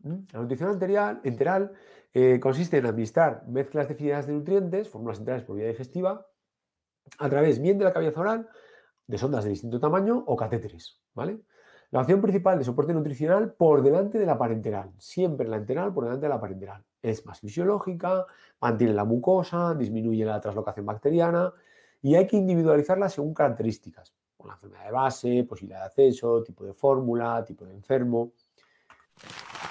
La nutrición enteral consiste en administrar mezclas definidas de nutrientes, fórmulas enterales por vía digestiva, a través bien de la cavidad oral, de sondas de distinto tamaño o catéteres, ¿vale? La opción principal de soporte nutricional por delante de la parenteral, siempre la enteral por delante de la parenteral. Es más fisiológica, mantiene la mucosa, disminuye la translocación bacteriana y hay que individualizarla según características, con la enfermedad de base, posibilidad de acceso, tipo de fórmula, tipo de enfermo.